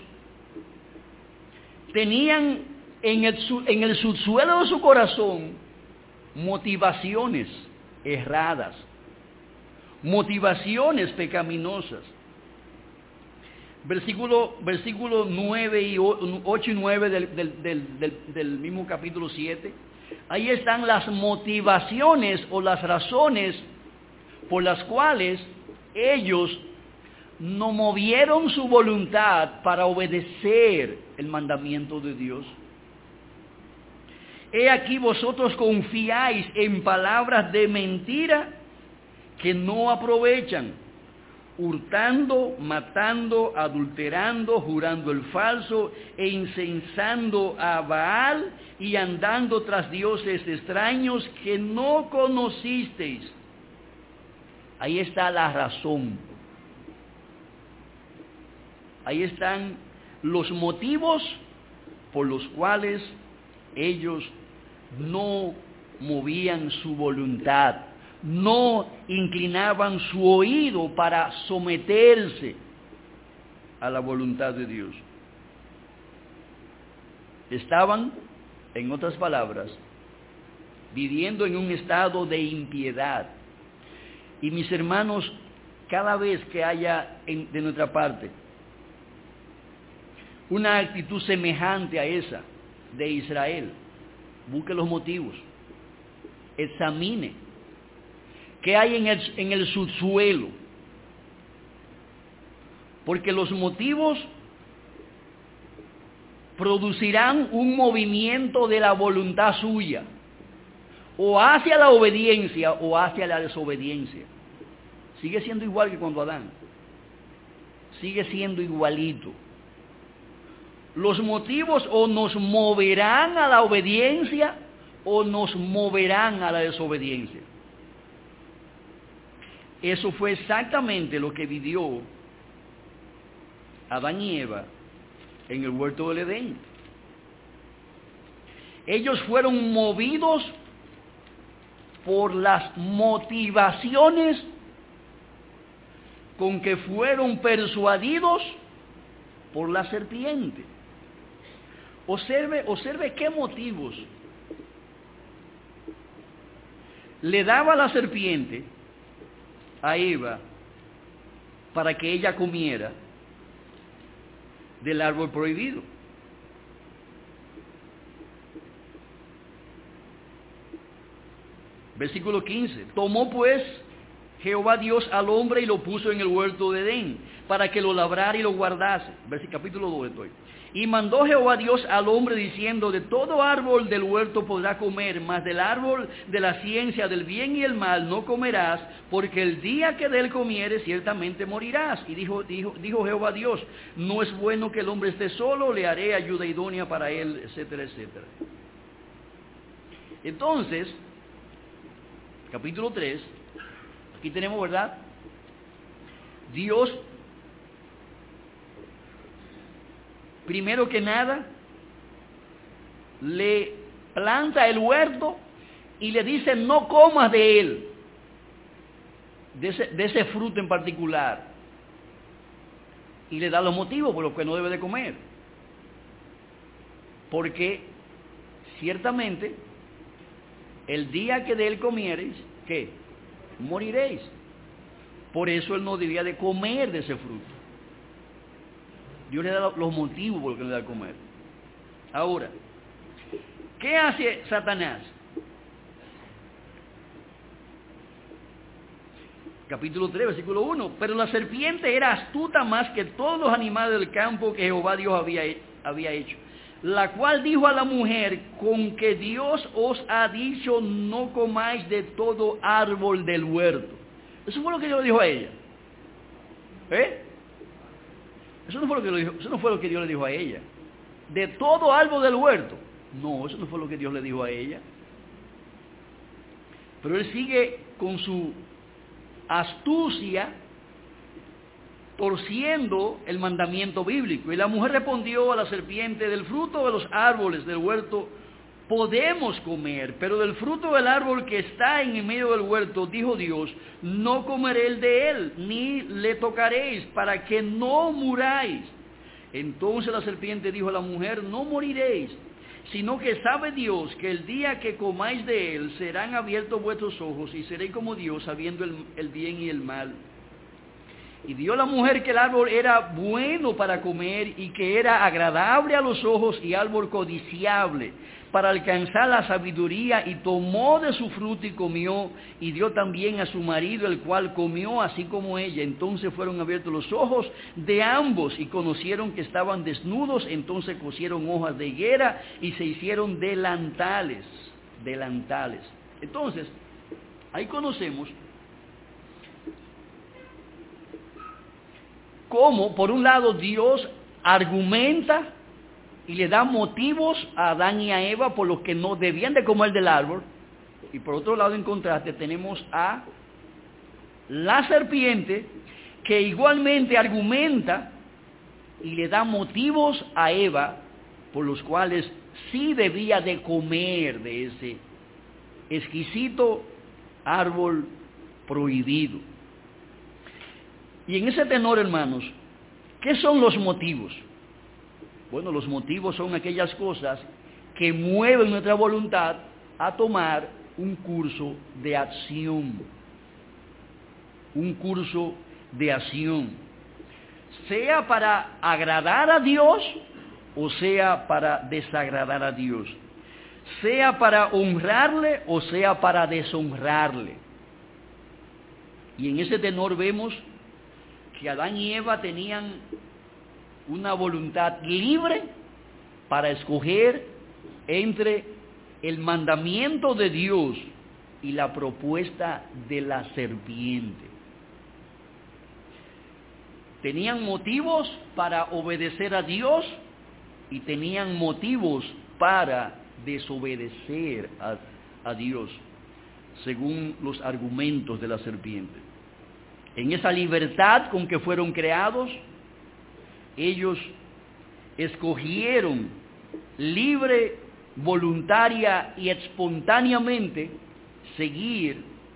tenían en el, en el subsuelo de su corazón motivaciones erradas, motivaciones pecaminosas. Versículo, versículo nueve y ocho y nueve del, del, del, del, del mismo capítulo siete. Ahí están las motivaciones o las razones por las cuales ellos no movieron su voluntad para obedecer el mandamiento de Dios. He aquí vosotros confiáis en palabras de mentira que no aprovechan, hurtando, matando, adulterando, jurando el falso e incensando a Baal y andando tras dioses extraños que no conocisteis. Ahí está la razón. Ahí están los motivos por los cuales ellos no movían su voluntad, no inclinaban su oído para someterse a la voluntad de Dios. Estaban, en otras palabras, viviendo en un estado de impiedad. Y mis hermanos, cada vez que haya en, de nuestra parte una actitud semejante a esa de Israel, busque los motivos, examine qué hay en el, en el subsuelo, porque los motivos producirán un movimiento de la voluntad suya, o hacia la obediencia o hacia la desobediencia. Sigue siendo igual que cuando Adán, sigue siendo igualito. Los motivos o nos moverán a la obediencia o nos moverán a la desobediencia. Eso fue exactamente lo que vivió Adán y Eva en el huerto del Edén. Ellos fueron movidos por las motivaciones con que fueron persuadidos por la serpiente. Observe, observe qué motivos le daba la serpiente a Eva para que ella comiera del árbol prohibido. Versículo quince. Tomó pues Jehová Dios al hombre y lo puso en el huerto de Edén, para que lo labrara y lo guardase. Versículo capítulo dos estoy. Y mandó Jehová Dios al hombre diciendo, de todo árbol del huerto podrás comer, mas del árbol de la ciencia del bien y el mal no comerás, porque el día que de él comieres ciertamente morirás. Y dijo, dijo, dijo Jehová Dios, no es bueno que el hombre esté solo, le haré ayuda idónea para él, etcétera, etcétera. Entonces, capítulo tres, aquí tenemos, ¿verdad?, Dios, primero que nada, le planta el huerto y le dice: no comas de él, de ese, de ese fruto en particular. Y le da los motivos por los que no debe de comer. Porque ciertamente el día que de él comiereis, ¿qué? Moriréis. Por eso él no debía de comer de ese fruto. Dios le da los motivos por los que le da de comer. Ahora, ¿qué hace Satanás? Capítulo tres, versículo uno. Pero la serpiente era astuta más que todos los animales del campo que Jehová Dios había, había hecho, la cual dijo a la mujer: con que Dios os ha dicho, no comáis de todo árbol del huerto. Eso fue lo que Dios le dijo a ella. ¿Eh? Eso no fue lo que, dijo, eso no fue lo que Dios le dijo a ella. De todo árbol del huerto. No, eso no fue lo que Dios le dijo a ella. Pero él sigue con su astucia, torciendo el mandamiento bíblico. Y la mujer respondió a la serpiente: del fruto de los árboles del huerto podemos comer, pero del fruto del árbol que está en el medio del huerto, dijo Dios, no comeréis de él, ni le tocaréis, para que no muráis. Entonces la serpiente dijo a la mujer: no moriréis, sino que sabe Dios que el día que comáis de él serán abiertos vuestros ojos y seréis como Dios, sabiendo el, el bien y el mal. Y vio la mujer que el árbol era bueno para comer y que era agradable a los ojos y árbol codiciable para alcanzar la sabiduría, y tomó de su fruto y comió, y dio también a su marido, el cual comió así como ella. Entonces fueron abiertos los ojos de ambos y conocieron que estaban desnudos. Entonces cosieron hojas de higuera y se hicieron delantales, delantales. Entonces, ahí conocemos cómo, por un lado, Dios argumenta y le da motivos a Adán y a Eva por los que no debían de comer del árbol. Y por otro lado, en contraste, tenemos a la serpiente, que igualmente argumenta y le da motivos a Eva por los cuales sí debía de comer de ese exquisito árbol prohibido. Y en ese tenor, hermanos, ¿qué son los motivos? Bueno, los motivos son aquellas cosas que mueven nuestra voluntad a tomar un curso de acción. Un curso de acción. Sea para agradar a Dios o sea para desagradar a Dios. Sea para honrarle o sea para deshonrarle. Y en ese tenor vemos que Adán y Eva tenían una voluntad libre para escoger entre el mandamiento de Dios y la propuesta de la serpiente. Tenían motivos para obedecer a Dios y tenían motivos para desobedecer a, a Dios, según los argumentos de la serpiente. En esa libertad con que fueron creados, ellos escogieron libre, voluntaria y espontáneamente seguir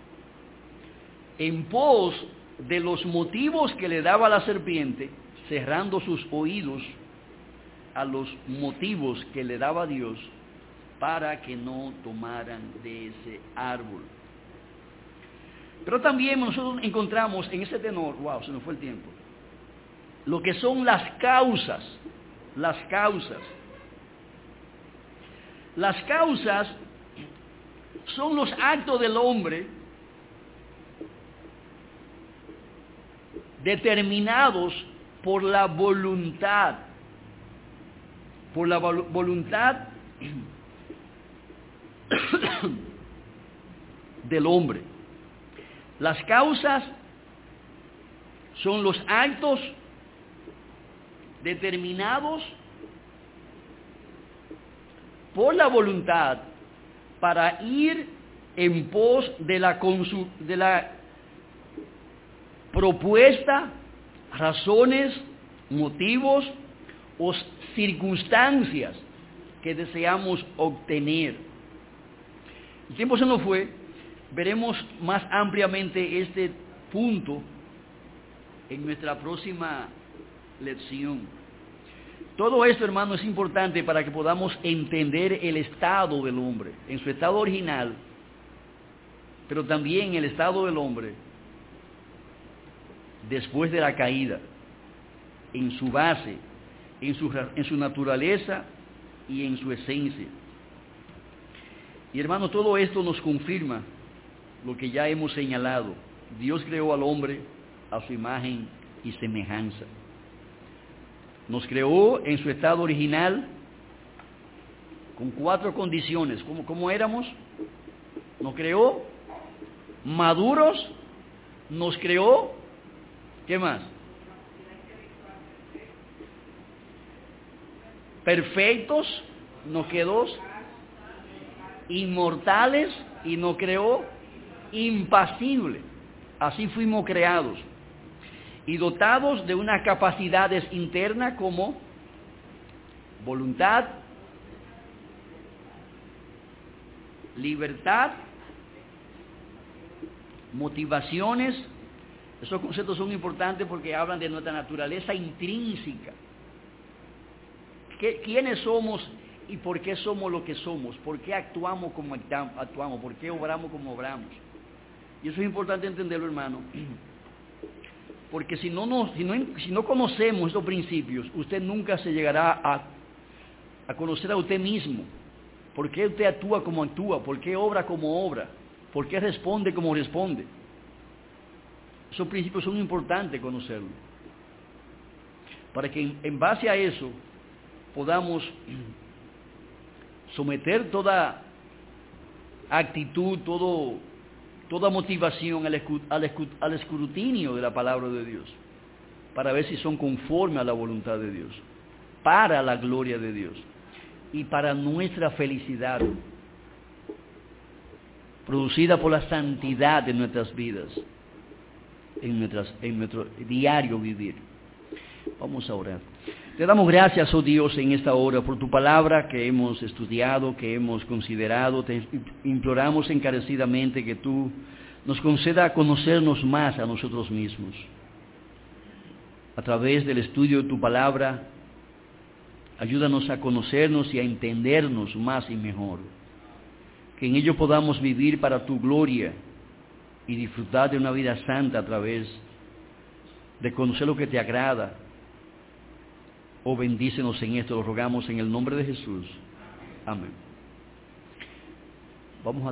en pos de los motivos que le daba la serpiente, cerrando sus oídos a los motivos que le daba Dios para que no tomaran de ese árbol. Pero también nosotros encontramos en ese tenor, wow, se nos fue el tiempo, lo que son las causas, las causas. Las causas son los actos del hombre determinados por la voluntad, por la vol- voluntad del hombre. Las causas son los actos determinados por la voluntad para ir en pos de la, consu- de la propuesta razones, motivos o circunstancias que deseamos obtener. El tiempo se nos fue, veremos más ampliamente este punto en nuestra próxima lección. Todo esto, hermano, es importante para que podamos entender el estado del hombre, en su estado original, pero también el estado del hombre después de la caída, en su base, en su, en su naturaleza y en su esencia. Y hermano, todo esto nos confirma lo que ya hemos señalado. Dios creó al hombre a su imagen y semejanza. Nos creó en su estado original con cuatro condiciones. ¿Cómo, cómo éramos? Nos creó maduros, nos creó, ¿qué más? Perfectos, nos quedó inmortales y nos creó impasible. Así fuimos creados y dotados de unas capacidades internas como voluntad, libertad, motivaciones. Esos conceptos son importantes porque hablan de nuestra naturaleza intrínseca. ¿Qué, ¿Quiénes somos y por qué somos lo que somos? ¿Por qué actuamos como actuamos? ¿Por qué obramos como obramos? Y eso es importante entenderlo, hermano, porque si no, nos, si no, si no conocemos estos principios, usted nunca se llegará a, a conocer a usted mismo. ¿Por qué usted actúa como actúa? ¿Por qué obra como obra? ¿Por qué responde como responde? Esos principios son importantes conocerlos, para que en, en base a eso podamos someter toda actitud, todo, toda motivación al, al, al escrutinio de la palabra de Dios, para ver si son conformes a la voluntad de Dios, para la gloria de Dios y para nuestra felicidad, producida por la santidad de nuestras vidas, en, nuestras, en nuestro diario vivir. Vamos a orar. Te damos gracias, oh Dios, en esta hora por tu palabra que hemos estudiado, que hemos considerado. Te imploramos encarecidamente que tú nos conceda conocernos más a nosotros mismos. A través del estudio de tu palabra, ayúdanos a conocernos y a entendernos más y mejor. Que en ello podamos vivir para tu gloria y disfrutar de una vida santa a través de conocer lo que te agrada. Oh, bendícenos en esto, lo rogamos en el nombre de Jesús. Amén. Vamos a